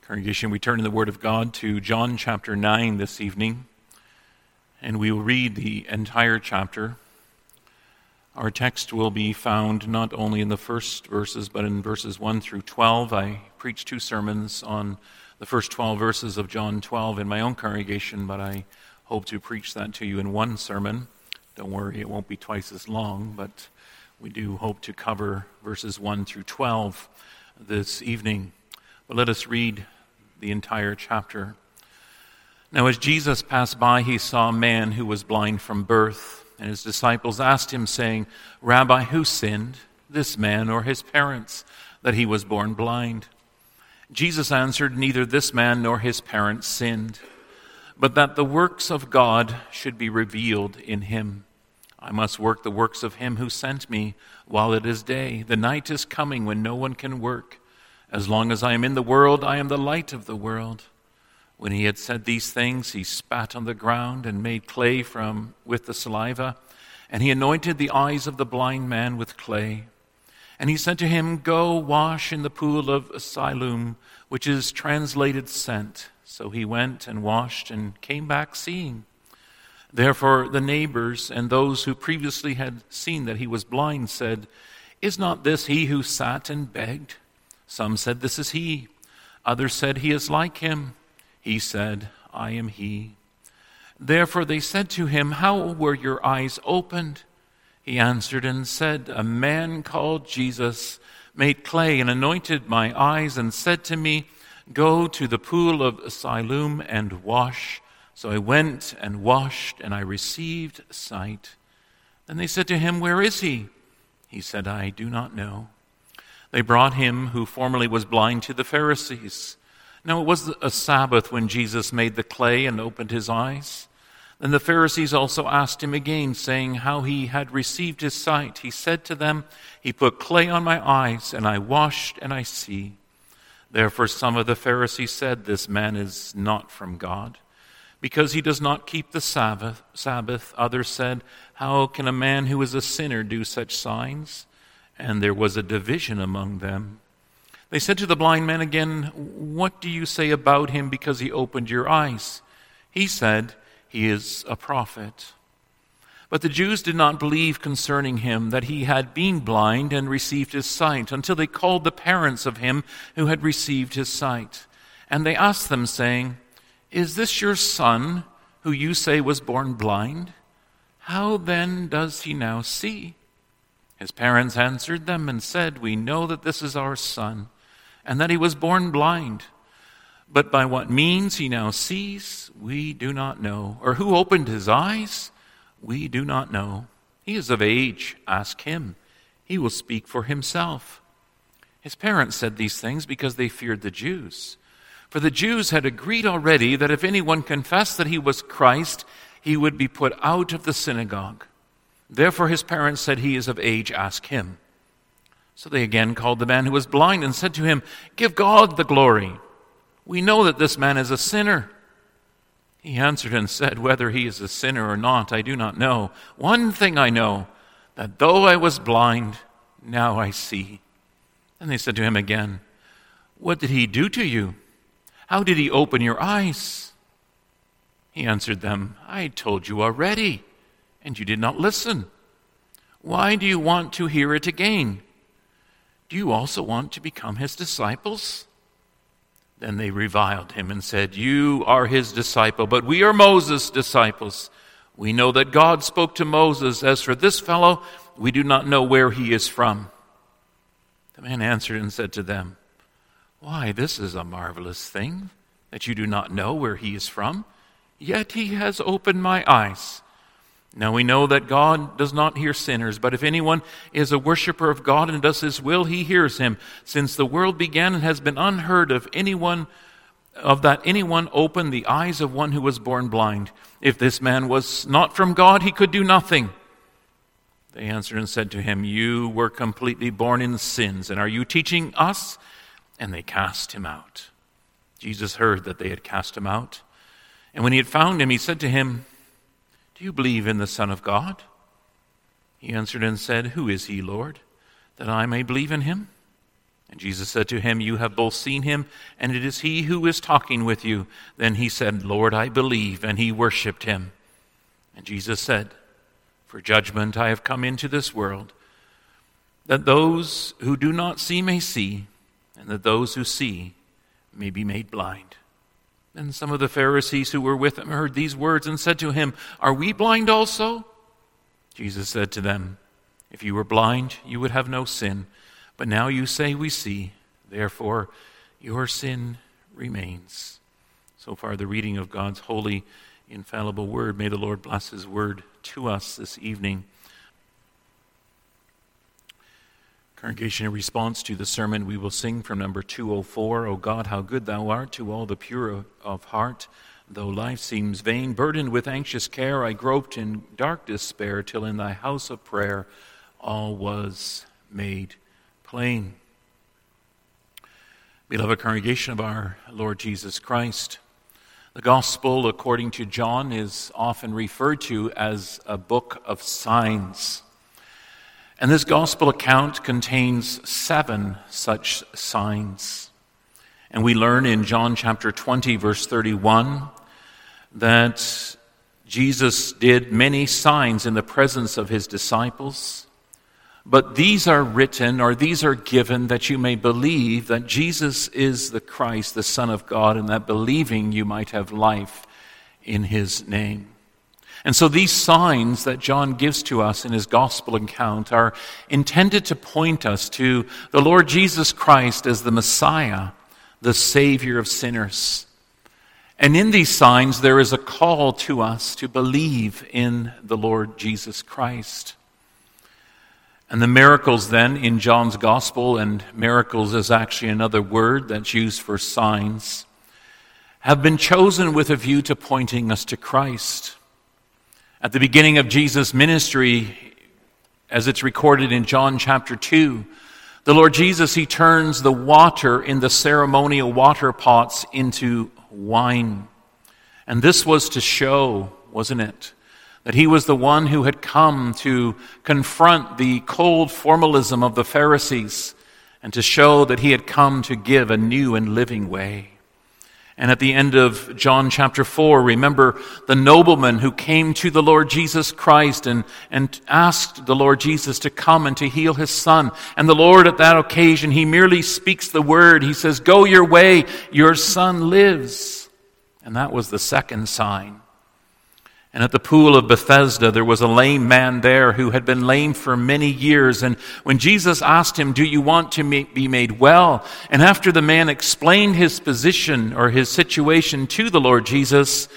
Congregation, we turn in the Word of God to John chapter 9 this evening, and we will read the entire chapter. Our text will be found not only in the first verses, but in verses 1 through 12. I preached 2 sermons on the first 12 verses of John 12 in my own congregation, but I hope to preach that to you in one sermon. Don't worry, it won't be twice as long, but we do hope to cover verses 1 through 12 this evening. But let us read the entire chapter. Now, as Jesus passed by, he saw a man who was blind from birth, and his disciples asked him, saying, "Rabbi, who sinned, this man or his parents, that he was born blind?" Jesus answered, "Neither this man nor his parents sinned, but that the works of God should be revealed in him. I must work the works of him who sent me while it is day. The night is coming when no one can work. As long as I am in the world, I am the light of the world." When he had said these things, he spat on the ground and made clay with the saliva, and he anointed the eyes of the blind man with clay. And he said to him, "Go wash in the pool of Siloam," which is translated sent. So he went and washed and came back seeing. Therefore the neighbors and those who previously had seen that he was blind said, "Is not this he who sat and begged?" Some said, "This is he." Others said, "He is like him." He said, "I am he." Therefore they said to him, "How were your eyes opened?" He answered and said, "A man called Jesus made clay and anointed my eyes and said to me, 'Go to the pool of Siloam and wash.' So I went and washed, and I received sight." Then they said to him, "Where is he?" He said, "I do not know." They brought him who formerly was blind to the Pharisees. Now it was a Sabbath when Jesus made the clay and opened his eyes. Then the Pharisees also asked him again, saying how he had received his sight. He said to them, "He put clay on my eyes, and I washed, and I see." Therefore some of the Pharisees said, "This man is not from God, because he does not keep the Sabbath." Others said, "How can a man who is a sinner do such signs?" And there was a division among them. They said to the blind man again, "What do you say about him because he opened your eyes?" He said, "He is a prophet." But the Jews did not believe concerning him that he had been blind and received his sight, until they called the parents of him who had received his sight. And they asked them, saying, "Is this your son, who you say was born blind? How then does he now see?" His parents answered them and said, "We know that this is our son, and that he was born blind. But by what means he now sees, we do not know. Or who opened his eyes, we do not know. He is of age. Ask him. He will speak for himself." His parents said these things because they feared the Jews. For the Jews had agreed already that if anyone confessed that he was Christ, he would be put out of the synagogue. Therefore his parents said, "He is of age. Ask him." So they again called the man who was blind and said to him, "Give God the glory. We know that this man is a sinner." He answered and said, "Whether he is a sinner or not, I do not know. One thing I know, that though I was blind, now I see." And they said to him again, "What did he do to you? How did he open your eyes?" He answered them, "I told you already, and you did not listen. Why do you want to hear it again? Do you also want to become his disciples?" Then they reviled him and said, "You are his disciple, but we are Moses' disciples. We know that God spoke to Moses. As for this fellow, we do not know where he is from." The man answered and said to them, "Why, this is a marvelous thing, that you do not know where he is from. Yet he has opened my eyes. Now we know that God does not hear sinners, but if anyone is a worshiper of God and does his will, he hears him. Since the world began, it has been unheard of anyone opened the eyes of one who was born blind. If this man was not from God, he could do nothing." They answered and said to him, "You were completely born in sins, and are you teaching us?" And they cast him out. Jesus heard that they had cast him out. And when he had found him, he said to him, "Do you believe in the Son of God?" He answered and said, "Who is he, Lord, that I may believe in him?" And Jesus said to him, "You have both seen him, and it is he who is talking with you." Then he said, "Lord, I believe," and he worshipped him. And Jesus said, "For judgment I have come into this world, that those who do not see may see, and that those who see may be made blind." Then some of the Pharisees who were with him heard these words and said to him, "Are we blind also?" Jesus said to them, "If you were blind, you would have no sin. But now you say we see, therefore your sin remains." So far the reading of God's holy, infallible word. May the Lord bless his word to us this evening. Congregation, in response to the sermon, we will sing from number 204, "O God, how good thou art to all the pure of heart. Though life seems vain, burdened with anxious care, I groped in dark despair, till in thy house of prayer all was made plain." Beloved congregation of our Lord Jesus Christ, the Gospel according to John is often referred to as a book of signs. And this Gospel account contains 7 such signs. And we learn in John chapter 20, verse 31, that Jesus did many signs in the presence of his disciples. But these are written, or these are given, that you may believe that Jesus is the Christ, the Son of God, and that believing you might have life in his name. And so these signs that John gives to us in his gospel account are intended to point us to the Lord Jesus Christ as the Messiah, the Savior of sinners. And in these signs there is a call to us to believe in the Lord Jesus Christ. And the miracles then in John's gospel, and miracles is actually another word that's used for signs, have been chosen with a view to pointing us to Christ. At the beginning of Jesus' ministry, as it's recorded in John chapter 2, the Lord Jesus, he turns the water in the ceremonial water pots into wine. And this was to show, wasn't it, that he was the one who had come to confront the cold formalism of the Pharisees and to show that he had come to give a new and living way. And at the end of John chapter 4, remember the nobleman who came to the Lord Jesus Christ and asked the Lord Jesus to come and to heal his son. And the Lord at that occasion, he merely speaks the word. He says, "Go your way, your son lives." And that was the second sign. And at the pool of Bethesda, there was a lame man there who had been lame for many years. And when Jesus asked him, "Do you want to be made well?" And after the man explained his position or his situation to the Lord Jesus,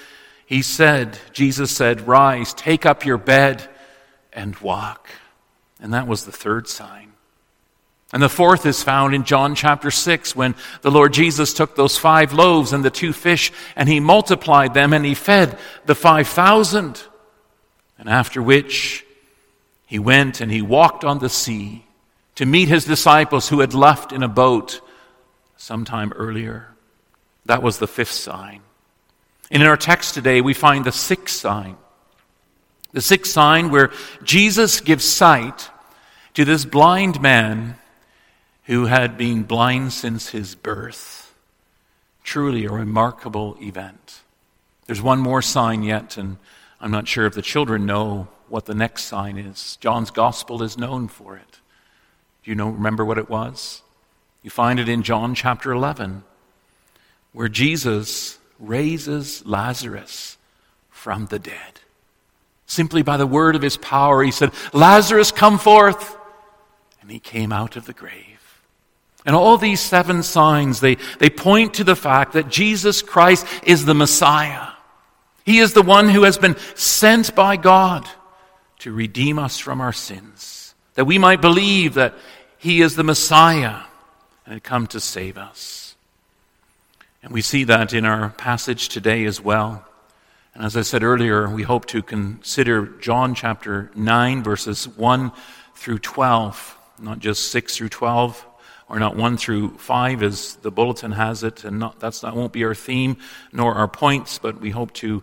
Jesus said, "Rise, take up your bed and walk." And that was the third sign. And the fourth is found in John chapter 6, when the Lord Jesus took those 5 loaves and the 2 fish, and he multiplied them, and he fed the 5,000. And after which, he went and he walked on the sea to meet his disciples who had left in a boat sometime earlier. That was the 5th sign. And in our text today, we find the 6th sign. The 6th sign where Jesus gives sight to this blind man who had been blind since his birth. Truly a remarkable event. There's one more sign yet, and I'm not sure if the children know what the next sign is. John's gospel is known for it. Do you remember what it was? You find it in John chapter 11, where Jesus raises Lazarus from the dead. Simply by the word of his power, he said, "Lazarus, come forth." And he came out of the grave. And all these 7 signs, they point to the fact that Jesus Christ is the Messiah. He is the one who has been sent by God to redeem us from our sins, that we might believe that he is the Messiah and had come to save us. And we see that in our passage today as well. And as I said earlier, we hope to consider John chapter 9, verses 1 through 12, not just 6 through 12, or not 1 through 5 as the bulletin has it, and that won't be our theme nor our points, but we hope to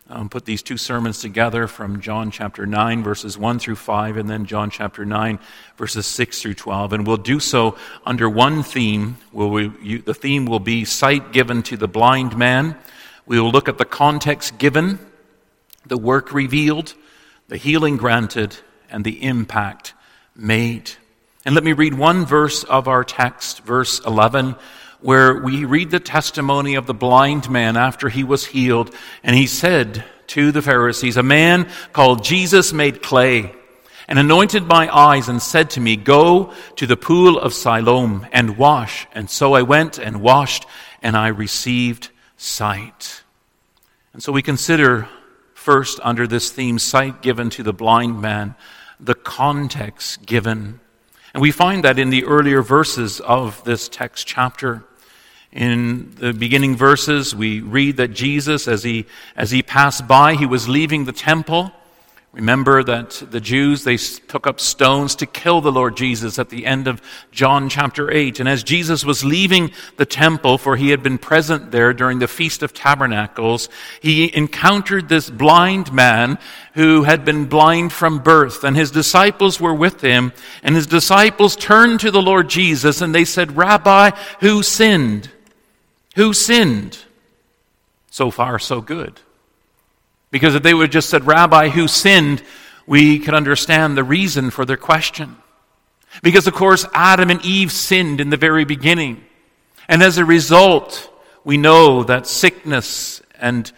put these two sermons together from John chapter 9, verses 1 through 5, and then John chapter 9, verses 6 through 12. And we'll do so under one theme. The theme will be sight given to the blind man. We will look at the context given, the work revealed, the healing granted, and the impact made. And let me read one verse of our text, verse 11, where we read the testimony of the blind man after he was healed. And he said to the Pharisees, "A man called Jesus made clay and anointed my eyes and said to me, 'Go to the pool of Siloam and wash.' And so I went and washed, and I received sight." And so we consider first under this theme, sight given to the blind man, the context given. And we find that in the earlier verses of this text chapter. In the beginning verses, we read that Jesus, as he passed by, he was leaving the temple. Remember that the Jews, they took up stones to kill the Lord Jesus at the end of John chapter 8. And as Jesus was leaving the temple, for he had been present there during the Feast of Tabernacles, he encountered this blind man who had been blind from birth. And his disciples were with him. And his disciples turned to the Lord Jesus and they said, "Rabbi, who sinned? Who sinned?" So far, so good. Because if they would have just said, "Rabbi, who sinned?" we could understand the reason for their question. Because, of course, Adam and Eve sinned in the very beginning. And as a result, we know that sickness and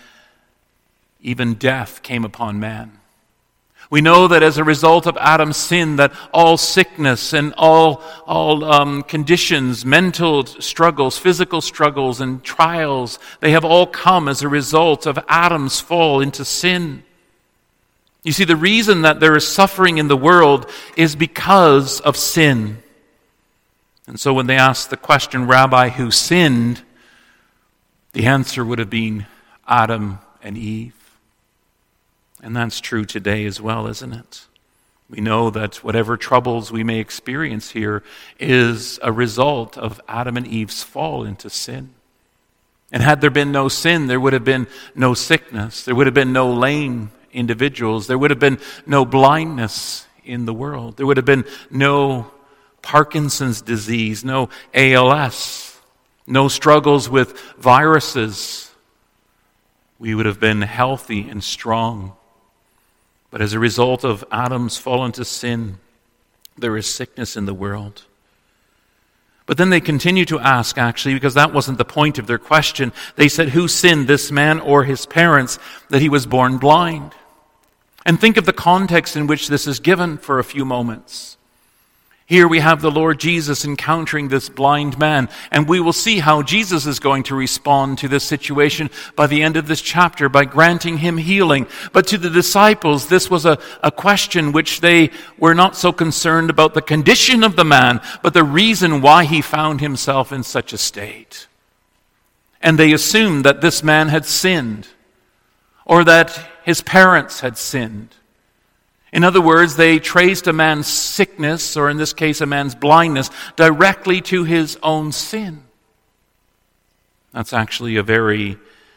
even death came upon man. We know that as a result of Adam's sin, that all sickness and all conditions, mental struggles, physical struggles, and trials, they have all come as a result of Adam's fall into sin. You see, the reason that there is suffering in the world is because of sin. And so when they asked the question, "Rabbi, who sinned?" the answer would have been Adam and Eve. And that's true today as well, isn't it? We know that whatever troubles we may experience here is a result of Adam and Eve's fall into sin. And had there been no sin, there would have been no sickness. There would have been no lame individuals. There would have been no blindness in the world. There would have been no Parkinson's disease, no ALS, no struggles with viruses. We would have been healthy and strong. But as a result of Adam's fall into sin, there is sickness in the world. But then they continue to ask, actually, because that wasn't the point of their question. They said, "Who sinned, this man or his parents, that he was born blind?" And think of the context in which this is given for a few moments. Here we have the Lord Jesus encountering this blind man, and we will see how Jesus is going to respond to this situation by the end of this chapter by granting him healing. But to the disciples, this was a question which they were not so concerned about the condition of the man, but the reason why he found himself in such a state. And they assumed that this man had sinned, or that his parents had sinned. In other words, they traced a man's sickness, or in this case a man's blindness, directly to his own sin. That's actually a very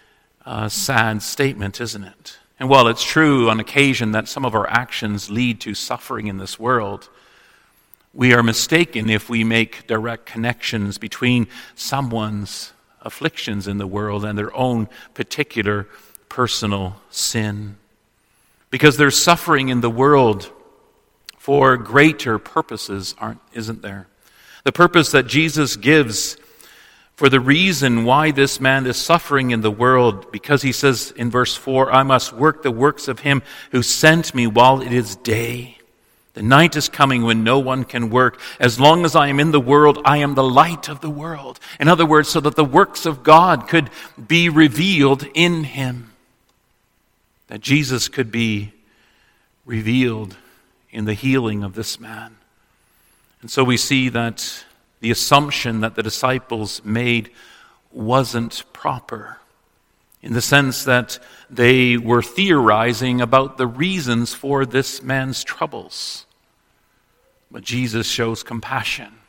sad statement, isn't it? And while it's true on occasion that some of our actions lead to suffering in this world, we are mistaken if we make direct connections between someone's afflictions in the world and their own particular personal sin. Because there's suffering in the world for greater purposes, isn't there? The purpose that Jesus gives for the reason why this man is suffering in the world, because he says in verse 4, "I must work the works of him who sent me while it is day. The night is coming when no one can work. As long as I am in the world, I am the light of the world." In other words, so that the works of God could be revealed in him. That Jesus could be revealed in the healing of this man. And so we see that the assumption that the disciples made wasn't proper, in the sense that they were theorizing about the reasons for this man's troubles. But Jesus shows compassion.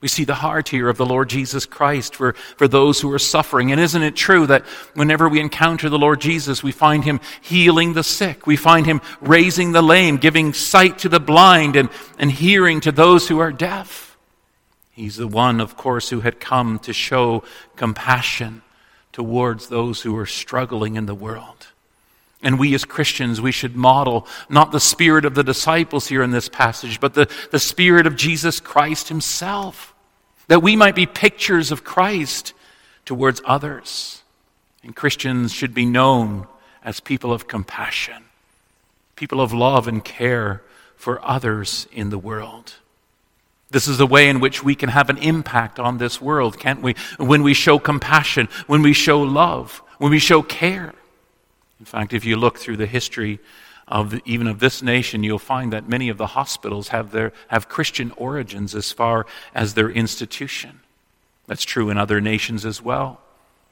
We see the heart here of the Lord Jesus Christ for those who are suffering. And isn't it true that whenever we encounter the Lord Jesus, we find him healing the sick, we find him raising the lame, giving sight to the blind, and hearing to those who are deaf? He's the one, of course, who had come to show compassion towards those who are struggling in the world. And we as Christians, we should model not the spirit of the disciples here in this passage, but the spirit of Jesus Christ himself, that we might be pictures of Christ towards others. And Christians should be known as people of compassion, people of love and care for others in the world. This is the way in which we can have an impact on this world, can't we? When we show compassion, when we show love, when we show care. In fact, if you look through the history even of this nation, you'll find that many of the hospitals have Christian origins as far as their institution. That's true in other nations as well.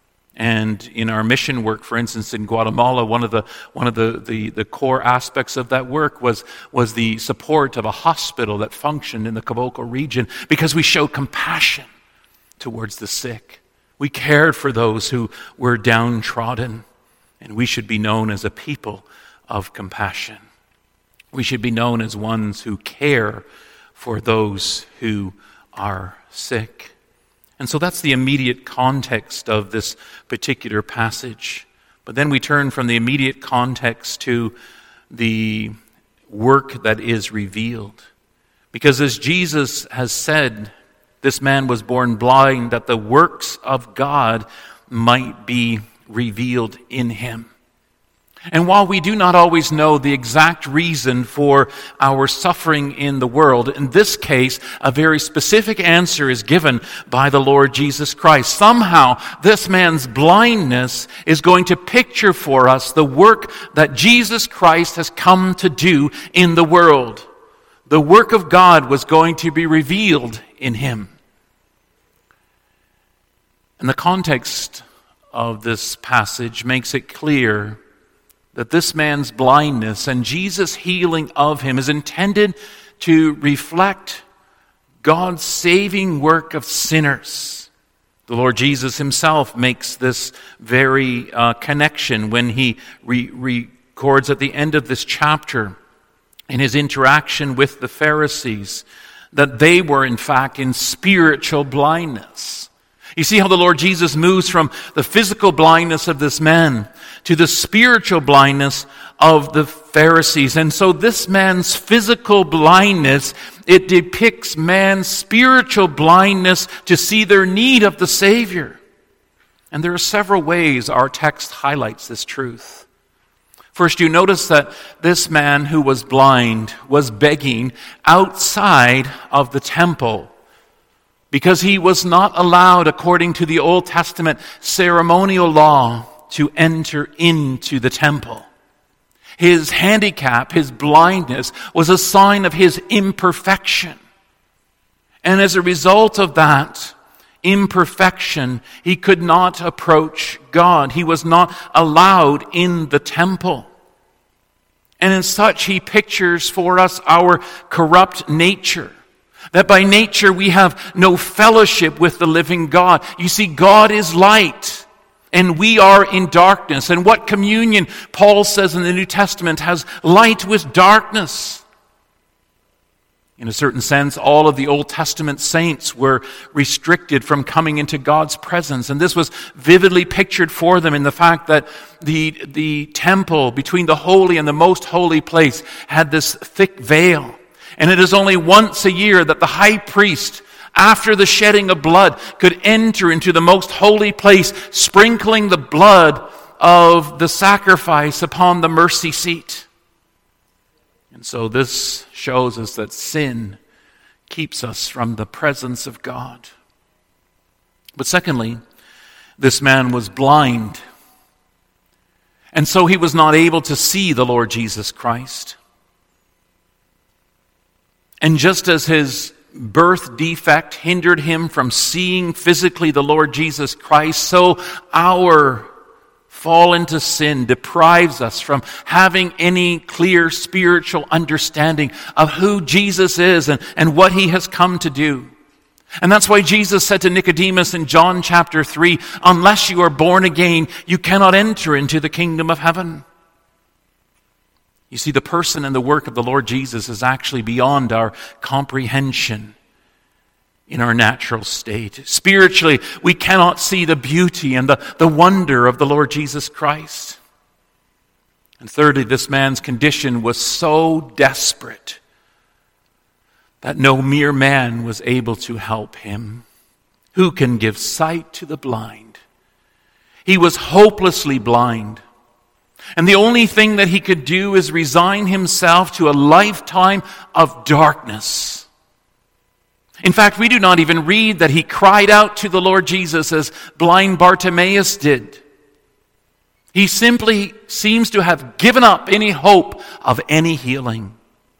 And in our mission work, for instance, in Guatemala, one of the core aspects of that work was the support of a hospital that functioned in the Caboclo region, because we showed compassion towards the sick. We cared for those who were downtrodden. And we should be known as a people of compassion. We should be known as ones who care for those who are sick. And so that's the immediate context of this particular passage. But then we turn from the immediate context to the work that is revealed. Because as Jesus has said, this man was born blind that the works of God might be revealed in him. And while we do not always know the exact reason for our suffering in the world, in this case, a very specific answer is given by the Lord Jesus Christ. Somehow, this man's blindness is going to picture for us the work that Jesus Christ has come to do in the world. The work of God was going to be revealed in him. And the context of this passage makes it clear that this man's blindness and Jesus' healing of him is intended to reflect God's saving work of sinners. The Lord Jesus himself makes this very connection when he records at the end of this chapter in his interaction with the Pharisees that they were in fact in spiritual blindness. You see how the Lord Jesus moves from the physical blindness of this man to the spiritual blindness of the Pharisees. And so this man's physical blindness, it depicts man's spiritual blindness to see their need of the Savior. And there are several ways our text highlights this truth. First, you notice that this man who was blind was begging outside of the temple, because he was not allowed, according to the Old Testament ceremonial law, to enter into the temple. His handicap, his blindness, was a sign of his imperfection. And as a result of that imperfection, he could not approach God. He was not allowed in the temple. And as such, he pictures for us our corrupt nature. That by nature we have no fellowship with the living God. You see, God is light, and we are in darkness. And what communion, Paul says in the New Testament, has light with darkness? In a certain sense, all of the Old Testament saints were restricted from coming into God's presence. And this was vividly pictured for them in the fact that the temple between the holy and the most holy place had this thick veil. And it is only once a year that the high priest, after the shedding of blood, could enter into the most holy place, sprinkling the blood of the sacrifice upon the mercy seat. And so this shows us that sin keeps us from the presence of God. But secondly, this man was blind. And so he was not able to see the Lord Jesus Christ. And just as his birth defect hindered him from seeing physically the Lord Jesus Christ, so our fall into sin deprives us from having any clear spiritual understanding of who Jesus is and what he has come to do. And that's why Jesus said to Nicodemus in John chapter 3, unless you are born again, you cannot enter into the kingdom of heaven. You see, the person and the work of the Lord Jesus is actually beyond our comprehension in our natural state. Spiritually, we cannot see the beauty and the wonder of the Lord Jesus Christ. And thirdly, this man's condition was so desperate that no mere man was able to help him. Who can give sight to the blind? He was hopelessly blind. And the only thing that he could do is resign himself to a lifetime of darkness. In fact, we do not even read that he cried out to the Lord Jesus as blind Bartimaeus did. He simply seems to have given up any hope of any healing.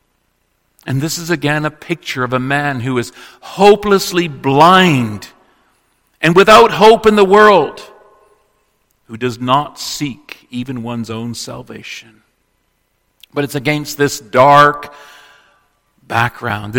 And this is again a picture of a man who is hopelessly blind and without hope in the world, who does not seek even one's own salvation. But it's against this dark background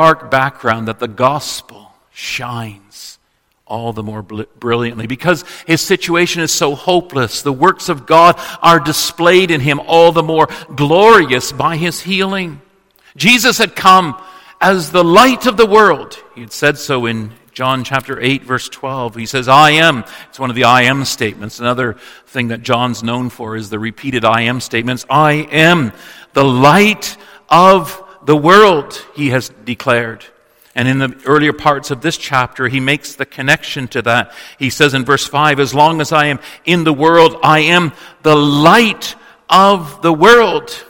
that the gospel shines all the more brilliantly. Because his situation is so hopeless, the works of God are displayed in him all the more glorious by his healing. Jesus had come as the light of the world. He had said so in John chapter 8, verse 12. He says, I am. It's one of the I am statements. Another thing that John's known for is the repeated I am statements. I am the light of the world, he has declared. And in the earlier parts of this chapter, he makes the connection to that. He says in verse 5, as long as I am in the world, I am the light of the world.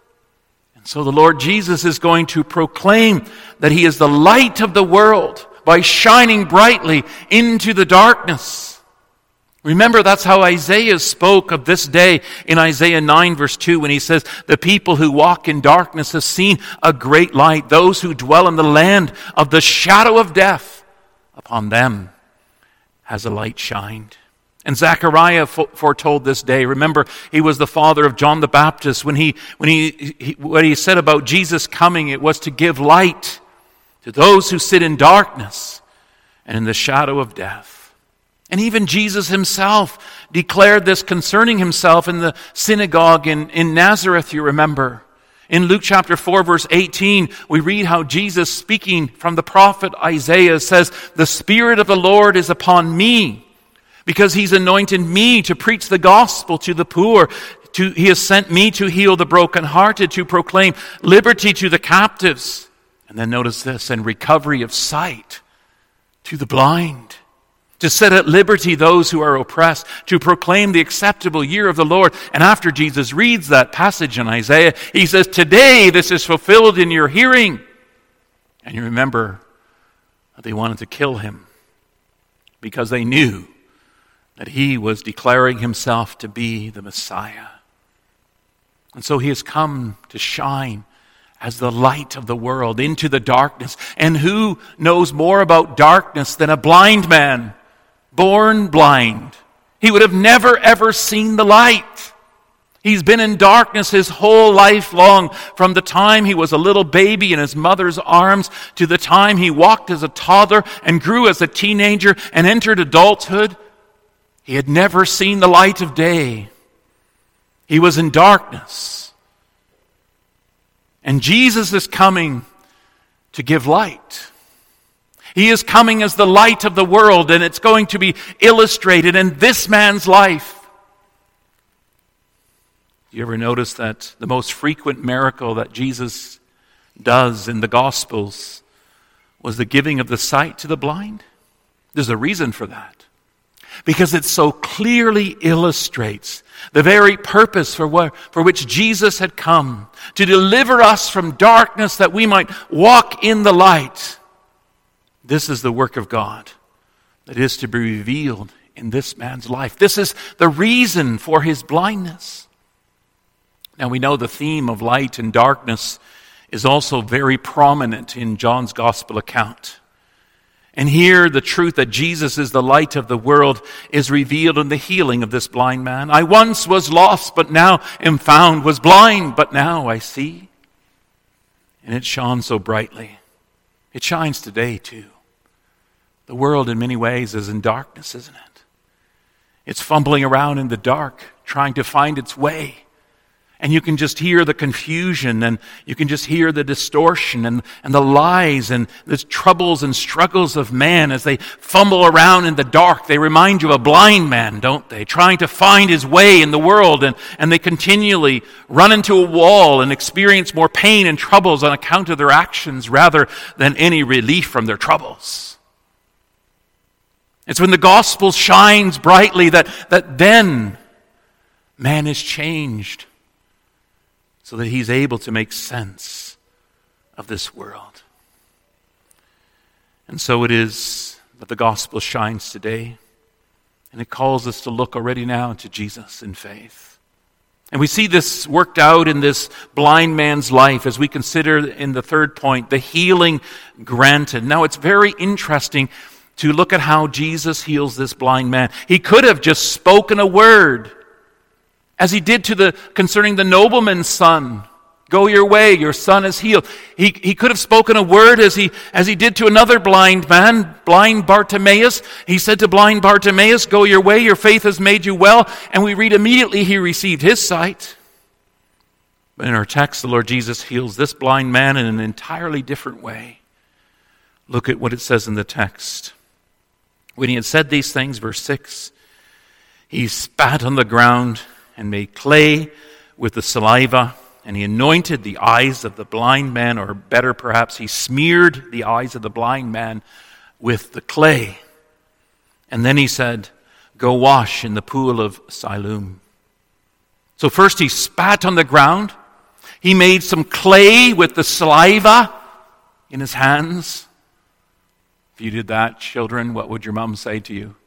So the Lord Jesus is going to proclaim that he is the light of the world by shining brightly into the darkness. Remember, that's how Isaiah spoke of this day in Isaiah 9 verse 2 when he says, the people who walk in darkness have seen a great light. Those who dwell in the land of the shadow of death, upon them has a light shined. And Zechariah foretold this day. Remember, he was the father of John the Baptist. When he said about Jesus coming, it was to give light to those who sit in darkness and in the shadow of death. And even Jesus himself declared this concerning himself in the synagogue in Nazareth, you remember. In Luke chapter 4, verse 18, we read how Jesus, speaking from the prophet Isaiah, says, the Spirit of the Lord is upon me, because he's anointed me to preach the gospel to the poor. He has sent me to heal the brokenhearted, to proclaim liberty to the captives. And then notice this, and recovery of sight to the blind. To set at liberty those who are oppressed, to proclaim the acceptable year of the Lord. And after Jesus reads that passage in Isaiah, he says, today this is fulfilled in your hearing. And you remember that they wanted to kill him because they knew that he was declaring himself to be the Messiah. And so he has come to shine as the light of the world into the darkness. And who knows more about darkness than a blind man, born blind? He would have never ever seen the light. He's been in darkness his whole life long, from the time he was a little baby in his mother's arms to the time he walked as a toddler and grew as a teenager and entered adulthood. He had never seen the light of day. He was in darkness. And Jesus is coming to give light. He is coming as the light of the world, and it's going to be illustrated in this man's life. Do you ever notice that the most frequent miracle that Jesus does in the Gospels was the giving of the sight to the blind? There's a reason for that. Because it so clearly illustrates the very purpose for which Jesus had come, to deliver us from darkness that we might walk in the light. This is the work of God that is to be revealed in this man's life. This is the reason for his blindness. Now we know the theme of light and darkness is also very prominent in John's gospel account. And here the truth that Jesus is the light of the world is revealed in the healing of this blind man. I once was lost, but now am found, was blind, but now I see. And it shone so brightly. It shines today too. The world in many ways is in darkness, isn't it? It's fumbling around in the dark, trying to find its way. And you can just hear the confusion, and you can just hear the distortion and the lies and the troubles and struggles of man as they fumble around in the dark. They remind you of a blind man, don't they? Trying to find his way in the world, and they continually run into a wall and experience more pain and troubles on account of their actions rather than any relief from their troubles. It's when the gospel shines brightly that then man is changed, so that he's able to make sense of this world. And so it is that the gospel shines today, and it calls us to look already now to Jesus in faith. And we see this worked out in this blind man's life as we consider in the third point, the healing granted. Now it's very interesting to look at how Jesus heals this blind man. He could have just spoken a word, as he did concerning the nobleman's son. Go your way, your son is healed. He could have spoken a word as he did to another blind man, blind Bartimaeus. He said to blind Bartimaeus, go your way, your faith has made you well. And we read immediately he received his sight. But in our text, the Lord Jesus heals this blind man in an entirely different way. Look at what it says in the text. When he had said these things, verse 6, he spat on the ground and made clay with the saliva, and he anointed the eyes of the blind man, or better perhaps, he smeared the eyes of the blind man with the clay. And then he said, go wash in the pool of Siloam. So first he spat on the ground. He made some clay with the saliva in his hands. If you did that, children, what would your mom say to you?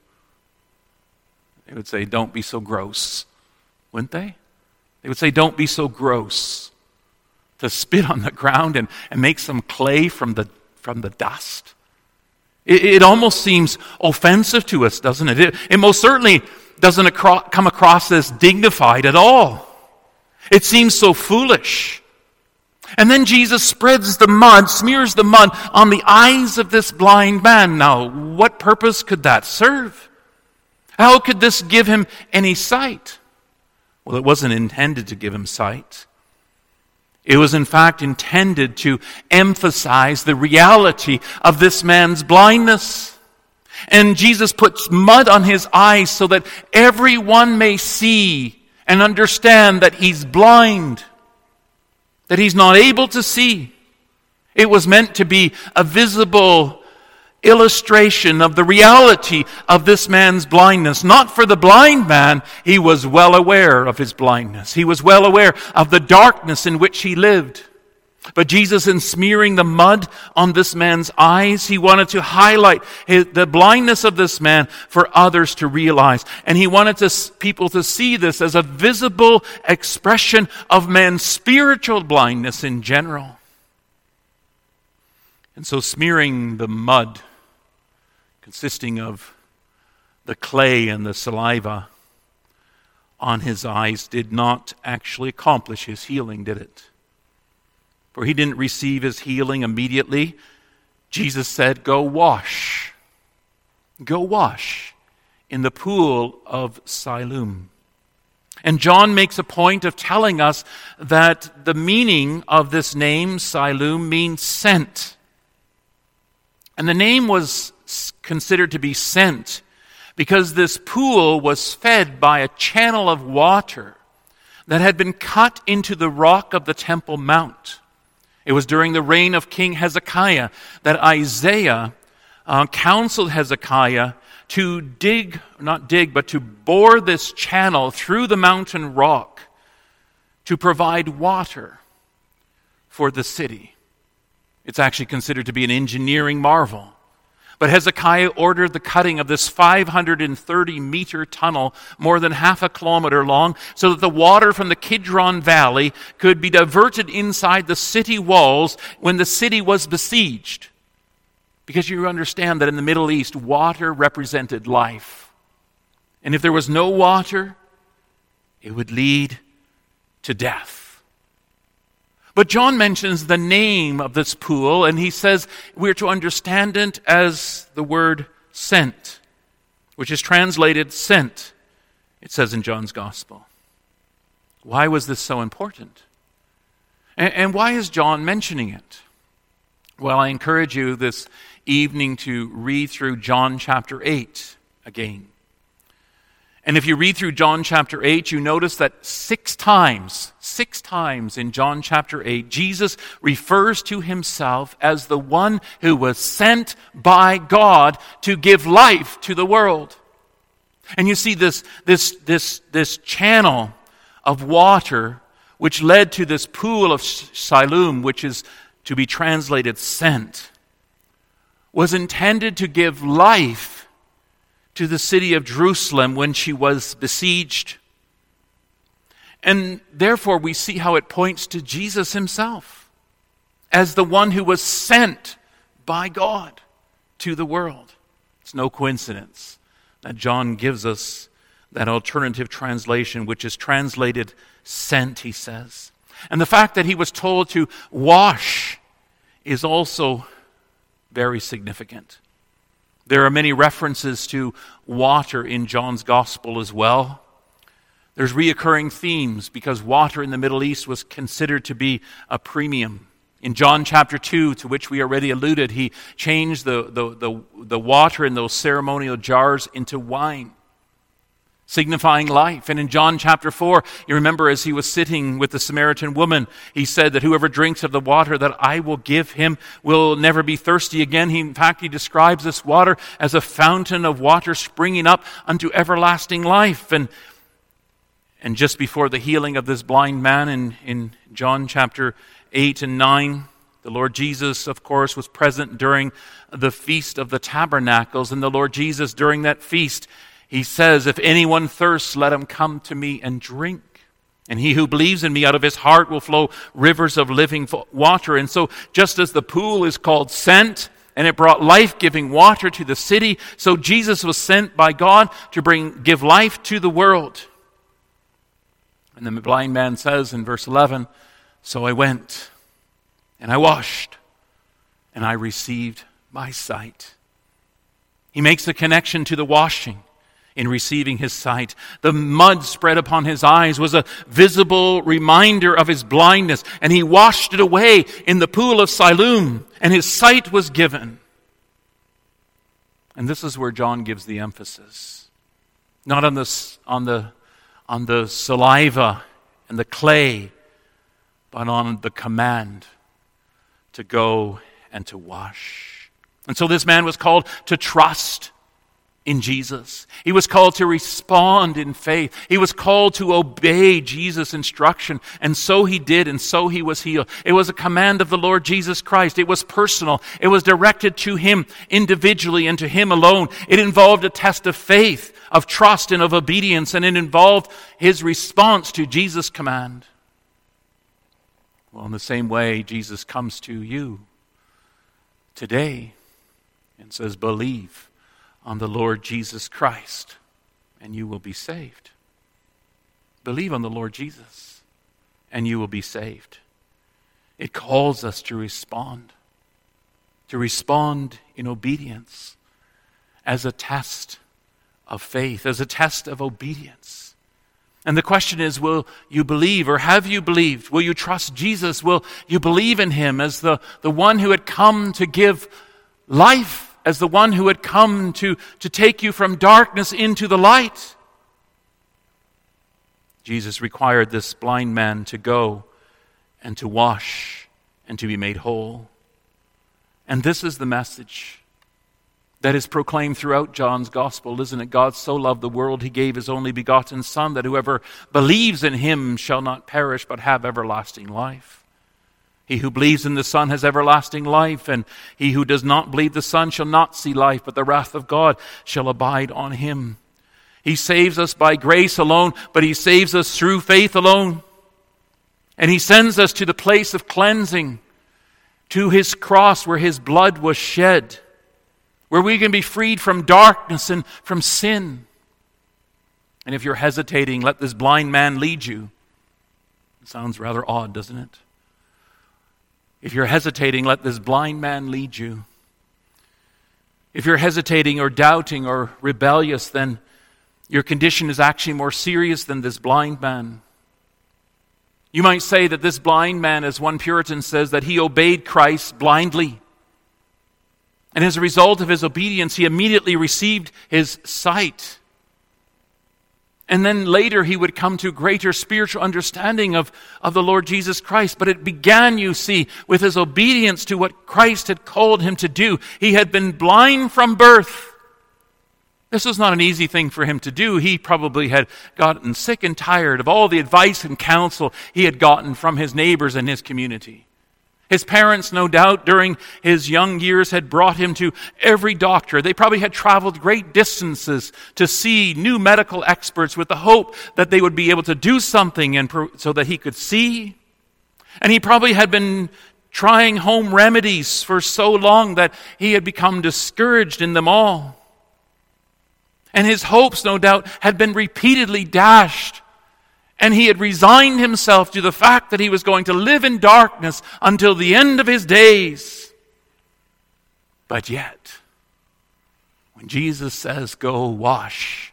They would say, don't be so gross. Wouldn't they? They would say, don't be so gross. To spit on the ground and make some clay from the dust. It almost seems offensive to us, doesn't it? It most certainly doesn't come across as dignified at all. It seems so foolish. And then Jesus smears the mud on the eyes of this blind man. Now, what purpose could that serve? How could this give him any sight? Well, it wasn't intended to give him sight. It was in fact intended to emphasize the reality of this man's blindness. And Jesus puts mud on his eyes so that everyone may see and understand that he's blind, that he's not able to see. It was meant to be a visible illustration of the reality of this man's blindness. Not for the blind man, he was well aware of his blindness. He was well aware of the darkness in which he lived. But Jesus, in smearing the mud on this man's eyes, he wanted to highlight the blindness of this man for others to realize. And he wanted people to see this as a visible expression of man's spiritual blindness in general. And so smearing the mud, consisting of the clay and the saliva on his eyes, did not actually accomplish his healing, did it? For he didn't receive his healing immediately. Jesus said, go wash. Go wash in the pool of Siloam. And John makes a point of telling us that the meaning of this name, Siloam, means sent. And the name was considered to be sent because this pool was fed by a channel of water that had been cut into the rock of the Temple Mount. It was during the reign of King Hezekiah that Isaiah counseled Hezekiah to to bore this channel through the mountain rock to provide water for the city. It's actually considered to be an engineering marvel. But Hezekiah ordered the cutting of this 530-meter tunnel, more than half a kilometer long, so that the water from the Kidron Valley could be diverted inside the city walls when the city was besieged. Because you understand that in the Middle East, water represented life. And if there was no water, it would lead to death. But John mentions the name of this pool, and he says we're to understand it as the word sent, which is translated sent, it says in John's Gospel. Why was this so important? And why is John mentioning it? Well, I encourage you this evening to read through John chapter 8 again. And if you read through John chapter 8, you notice that six times in John chapter 8, Jesus refers to himself as the one who was sent by God to give life to the world. And you see this channel of water which led to this pool of Siloam, which is to be translated sent, was intended to give life to the city of Jerusalem when she was besieged. And therefore we see how it points to Jesus himself as the one who was sent by God to the world. It's no coincidence that John gives us that alternative translation, which is translated sent, he says. And the fact that he was told to wash is also very significant. There are many references to water in John's Gospel as well. There's reoccurring themes because water in the Middle East was considered to be a premium. In John chapter 2, to which we already alluded, he changed the water in those ceremonial jars into wine, signifying life. And in John chapter 4, you remember as he was sitting with the Samaritan woman, he said that whoever drinks of the water that I will give him will never be thirsty again. In fact, he describes this water as a fountain of water springing up unto everlasting life. And just before the healing of this blind man in John chapter 8 and 9, the Lord Jesus, of course, was present during the Feast of the Tabernacles. And the Lord Jesus, during that feast, he says, if anyone thirsts, let him come to me and drink. And he who believes in me, out of his heart will flow rivers of living water. And so just as the pool is called sent, and it brought life-giving water to the city, so Jesus was sent by God to give life to the world. And the blind man says in verse 11, so I went, and I washed, and I received my sight. He makes the connection to the washing in receiving his sight. The mud spread upon his eyes was a visible reminder of his blindness, and he washed it away in the pool of Siloam, and his sight was given. And this is where John gives the emphasis. Not on the saliva and the clay, but on the command to go and to wash. And so this man was called to trust in Jesus. He was called to respond in faith. He was called to obey Jesus' instruction. And so he did, and so he was healed. It was a command of the Lord Jesus Christ. It was personal. It was directed to him individually and to him alone. It involved a test of faith, of trust, and of obedience, and it involved his response to Jesus' command. Well, in the same way, Jesus comes to you today and says, believe on the Lord Jesus Christ, and you will be saved. Believe on the Lord Jesus, and you will be saved. It calls us to respond in obedience as a test of faith, as a test of obedience. And the question is, will you believe, or have you believed? Will you trust Jesus? Will you believe in him as the one who had come to give life, as the one who had come to take you from darkness into the light? Jesus required this blind man to go and to wash and to be made whole. And this is the message that is proclaimed throughout John's Gospel, isn't it? God so loved the world, he gave his only begotten Son, that whoever believes in him shall not perish but have everlasting life. He who believes in the Son has everlasting life, and he who does not believe the Son shall not see life, but the wrath of God shall abide on him. He saves us by grace alone, but he saves us through faith alone. And he sends us to the place of cleansing, to his cross where his blood was shed, where we can be freed from darkness and from sin. And if you're hesitating, let this blind man lead you. It sounds rather odd, doesn't it? If you're hesitating, let this blind man lead you. If you're hesitating or doubting or rebellious, then your condition is actually more serious than this blind man. You might say that this blind man, as one Puritan says, that he obeyed Christ blindly. And as a result of his obedience, he immediately received his sight. And then later he would come to greater spiritual understanding of the Lord Jesus Christ. But it began, you see, with his obedience to what Christ had called him to do. He had been blind from birth. This was not an easy thing for him to do. He probably had gotten sick and tired of all the advice and counsel he had gotten from his neighbors and his community. His parents, no doubt, during his young years had brought him to every doctor. They probably had traveled great distances to see new medical experts with the hope that they would be able to do something so that he could see. And he probably had been trying home remedies for so long that he had become discouraged in them all. And his hopes, no doubt, had been repeatedly dashed. And he had resigned himself to the fact that he was going to live in darkness until the end of his days. But yet, when Jesus says, "Go wash,"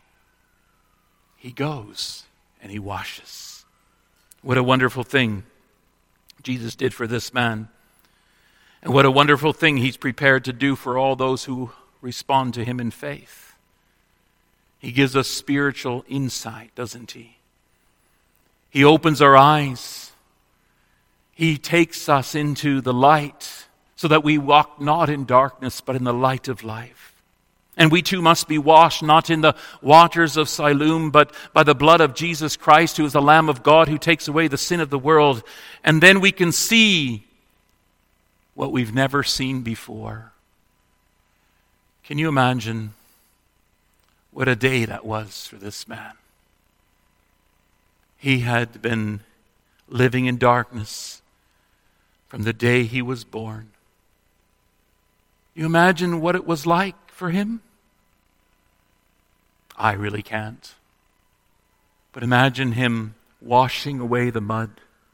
he goes and he washes. What a wonderful thing Jesus did for this man. And what a wonderful thing he's prepared to do for all those who respond to him in faith. He gives us spiritual insight, doesn't he? He opens our eyes. He takes us into the light so that we walk not in darkness but in the light of life. And we too must be washed not in the waters of Siloam but by the blood of Jesus Christ, who is the Lamb of God who takes away the sin of the world. And then we can see what we've never seen before. Can you imagine what a day that was for this man? He had been living in darkness from the day he was born. You imagine what it was like for him? I really can't. But imagine him washing away the mud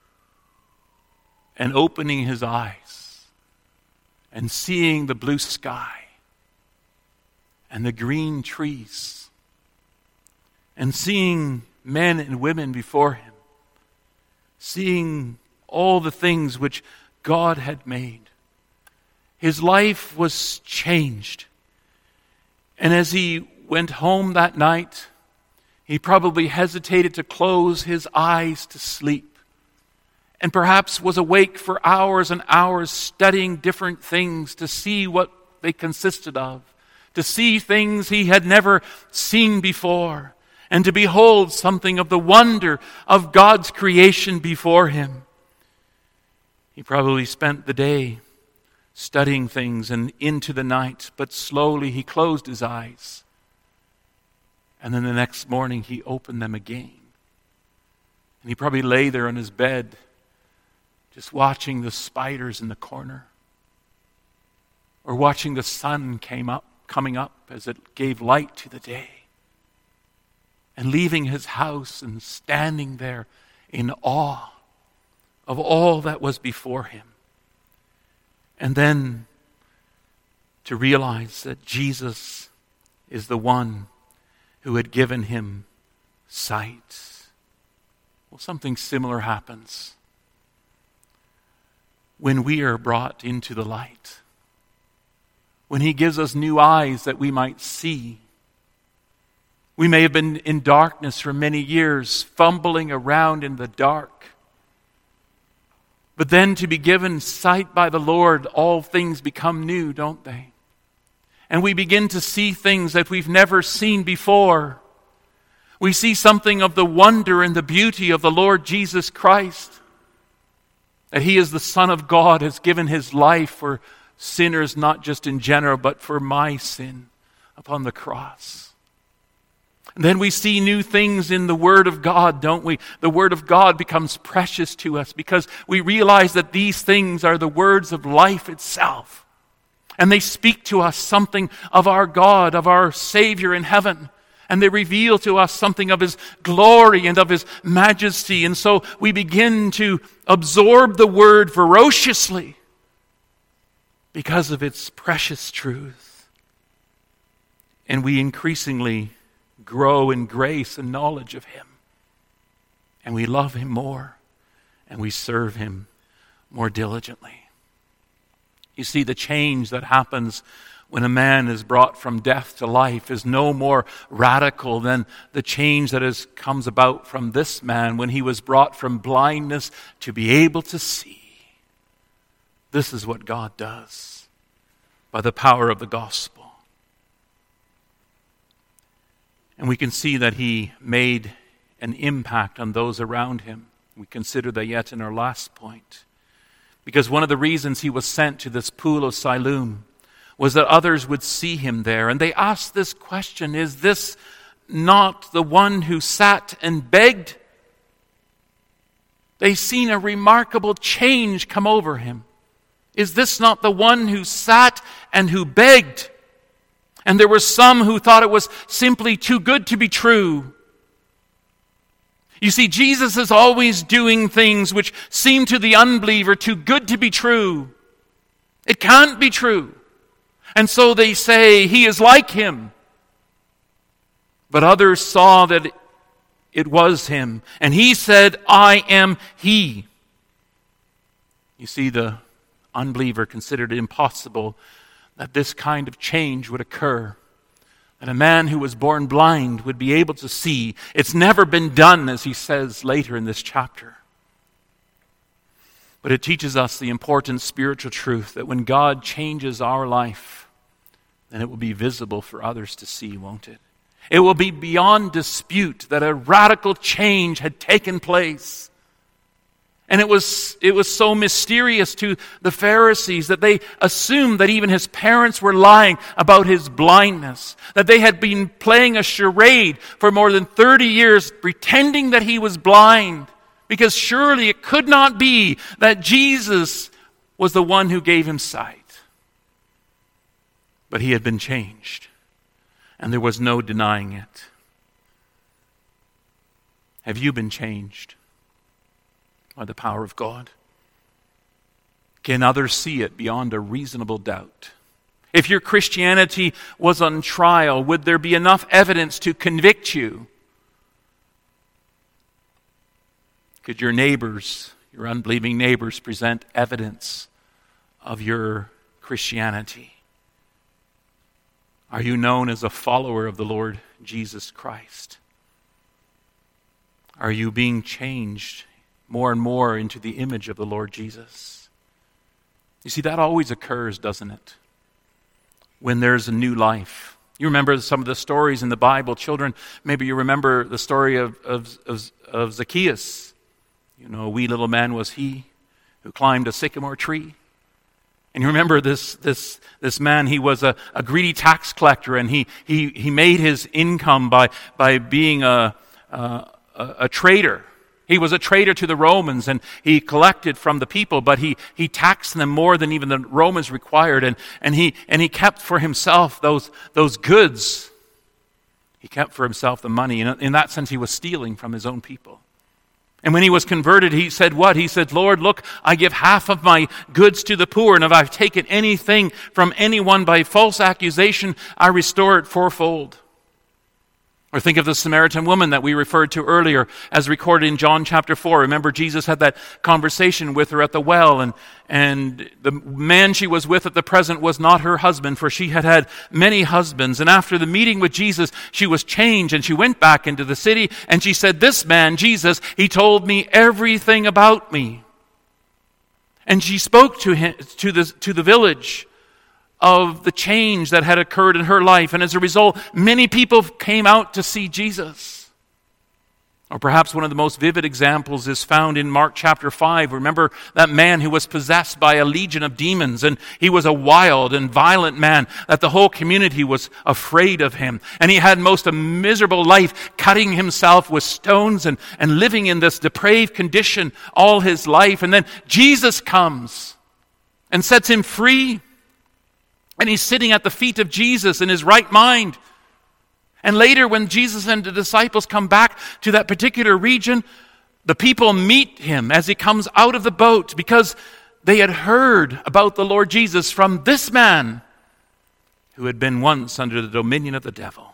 and opening his eyes and seeing the blue sky and the green trees, and seeing men and women before him, seeing all the things which God had made. His life was changed. And as he went home that night, he probably hesitated to close his eyes to sleep, and perhaps was awake for hours and hours studying different things to see what they consisted of, to see things he had never seen before, and to behold something of the wonder of God's creation before him. He probably spent the day studying things and into the night, but slowly he closed his eyes. And then the next morning he opened them again. And he probably lay there on his bed, just watching the spiders in the corner, or watching the sun coming up as it gave light to the day, and leaving his house and standing there in awe of all that was before him. And then to realize that Jesus is the one who had given him sight. Well, something similar happens when we are brought into the light. When he gives us new eyes that we might see. We may have been in darkness for many years, fumbling around in the dark. But then to be given sight by the Lord, all things become new, don't they? And we begin to see things that we've never seen before. We see something of the wonder and the beauty of the Lord Jesus Christ. That he is the Son of God, has given his life for sinners, not just in general, but for my sin upon the cross. And then we see new things in the Word of God, don't we? The Word of God becomes precious to us because we realize that these things are the words of life itself. And they speak to us something of our God, of our Savior in heaven. And they reveal to us something of his glory and of his majesty. And so we begin to absorb the Word ferociously. because of its precious truth. And we increasingly grow in grace and knowledge of Him. And we love Him more, and we serve Him more diligently. You see, the change that happens when a man is brought from death to life is no more radical than the change that comes about from this man when he was brought from blindness to be able to see. This is what God does by the power of the gospel. And we can see that He made an impact on those around Him. We consider that yet in our last point. Because one of the reasons He was sent to this pool of Siloam was that others would see Him there. And they asked this question, is this not the one who sat and begged? They seen a remarkable change come over Him. Is this not the one who sat and who begged? And there were some who thought it was simply too good to be true. You see, Jesus is always doing things which seem to the unbeliever too good to be true. It can't be true. And so they say, He is like Him. But others saw that it was Him. And He said, I am He. You see, the unbeliever considered it impossible that this kind of change would occur. That a man who was born blind would be able to see. It's never been done, as he says later in this chapter. But it teaches us the important spiritual truth that when God changes our life, then it will be visible for others to see, won't it? It will be beyond dispute that a radical change had taken place. And it was so mysterious to the Pharisees that they assumed that even His parents were lying about His blindness, that they had been playing a charade for more than 30 years, pretending that He was blind, because surely it could not be that Jesus was the one who gave him sight. But He had been changed, and there was no denying it. Have you been changed by the power of God? Can others see it beyond a reasonable doubt? If your Christianity was on trial, would there be enough evidence to convict you? Could your neighbors, your unbelieving neighbors, present evidence of your Christianity? Are you known as a follower of the Lord Jesus Christ? Are you being changed more and more into the image of the Lord Jesus? You see, that always occurs, doesn't it? When there's a new life. You remember some of the stories in the Bible. Children, maybe you remember the story of Zacchaeus. You know, a wee little man was he who climbed a sycamore tree. And you remember this man, he was a greedy tax collector, and he made his income by being a traitor. He was a traitor to the Romans, and he collected from the people, but he taxed them more than even the Romans required, and he kept for himself those goods. He kept for himself the money, and in that sense he was stealing from his own people. And when he was converted, he said what? He said, Lord, look, I give half of my goods to the poor, and if I've taken anything from anyone by false accusation, I restore it fourfold. Or think of the Samaritan woman that we referred to earlier, as recorded in John chapter 4. Remember, Jesus had that conversation with her at the well, and the man she was with at the present was not her husband, for she had had many husbands. And after the meeting with Jesus, she was changed, and she went back into the city, and she said, this man, Jesus, he told me everything about me. And she spoke to him, to the village, of the change that had occurred in her life. And as a result, many people came out to see Jesus. Or perhaps one of the most vivid examples is found in Mark chapter 5. Remember that man who was possessed by a legion of demons, and he was a wild and violent man that the whole community was afraid of him. And he had most a miserable life, cutting himself with stones and living in this depraved condition all his life. And then Jesus comes and sets him free. And he's sitting at the feet of Jesus in his right mind. And later, when Jesus and the disciples come back to that particular region, the people meet him as he comes out of the boat, because they had heard about the Lord Jesus from this man who had been once under the dominion of the devil.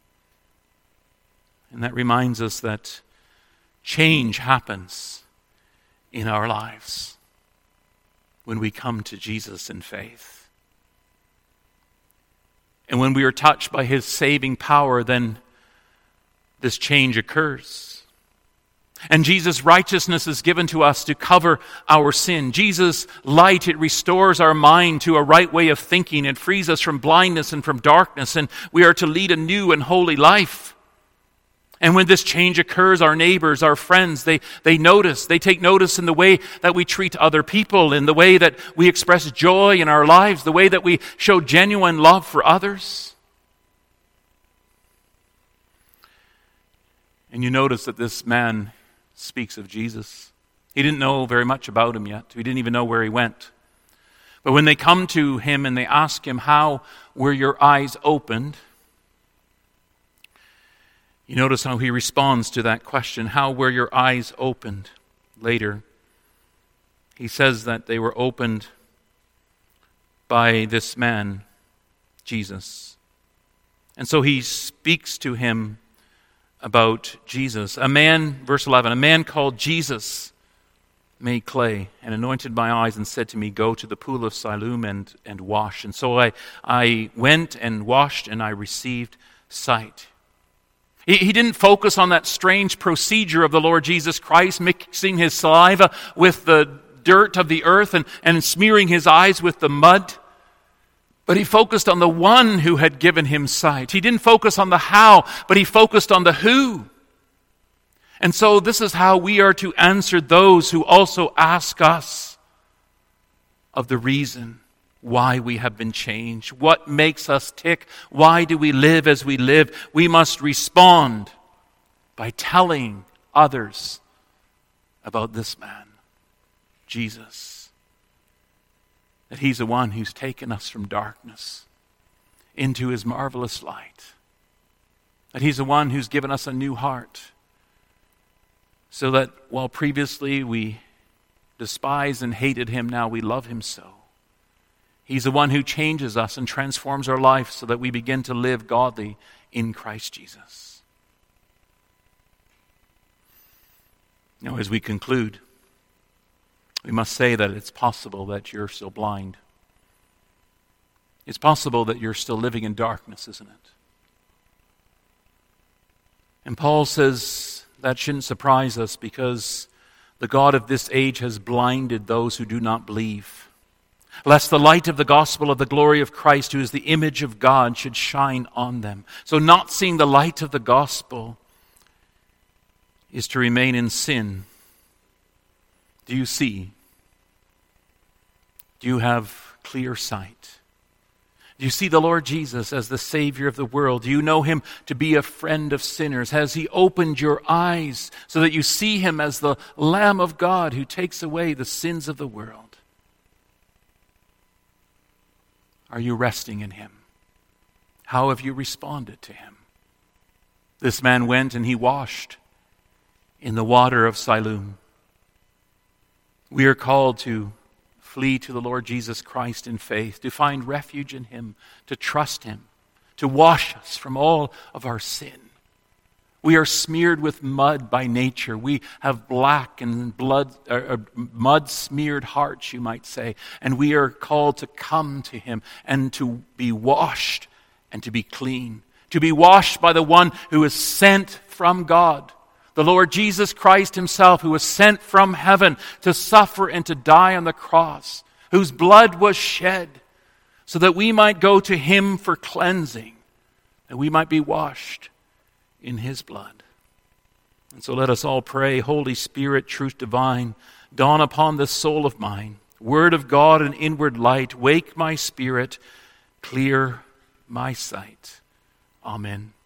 And that reminds us that change happens in our lives when we come to Jesus in faith. And when we are touched by his saving power, then this change occurs. And Jesus' righteousness is given to us to cover our sin. Jesus' light, it restores our mind to a right way of thinking. It frees us from blindness and from darkness. And we are to lead a new and holy life. And when this change occurs, our neighbors, our friends, they notice. They take notice in the way that we treat other people, in the way that we express joy in our lives, the way that we show genuine love for others. And you notice that this man speaks of Jesus. He didn't know very much about him yet. He didn't even know where he went. But when they come to him and they ask him, how were your eyes opened? You notice how he responds to that question. How were your eyes opened? Later, he says that they were opened by this man, Jesus. And so he speaks to him about Jesus. A man, verse 11, a man called Jesus made clay and anointed my eyes and said to me, go to the pool of Siloam and wash. And so I went and washed and I received sight. He didn't focus on that strange procedure of the Lord Jesus Christ, mixing his saliva with the dirt of the earth and smearing his eyes with the mud. But he focused on the one who had given him sight. He didn't focus on the how, but he focused on the who. And so this is how we are to answer those who also ask us of the reason why we have been changed. What makes us tick? Why do we live as we live? We must respond by telling others about this man, Jesus. That he's the one who's taken us from darkness into his marvelous light. That he's the one who's given us a new heart. So that while previously we despised and hated him, now we love him so. He's the one who changes us and transforms our life so that we begin to live godly in Christ Jesus. Now, as we conclude, we must say that it's possible that you're still blind. It's possible that you're still living in darkness, isn't it? And Paul says that shouldn't surprise us because the God of this age has blinded those who do not believe, lest the light of the gospel of the glory of Christ, who is the image of God, should shine on them. So not seeing the light of the gospel is to remain in sin. Do you see? Do you have clear sight? Do you see the Lord Jesus as the Savior of the world? Do you know him to be a friend of sinners? Has he opened your eyes so that you see him as the Lamb of God who takes away the sins of the world? Are you resting in him? How have you responded to him? This man went and he washed in the water of Siloam. We are called to flee to the Lord Jesus Christ in faith, to find refuge in him, to trust him, to wash us from all of our sin. We are smeared with mud by nature. We have black and mud-smeared hearts, you might say. And we are called to come to him and to be washed and to be clean. To be washed by the one who is sent from God. The Lord Jesus Christ himself, who was sent from heaven to suffer and to die on the cross, whose blood was shed so that we might go to him for cleansing, that we might be washed in his blood. And so let us all pray, Holy Spirit, truth divine, dawn upon this soul of mine, Word of God and inward light, wake my spirit, clear my sight. Amen.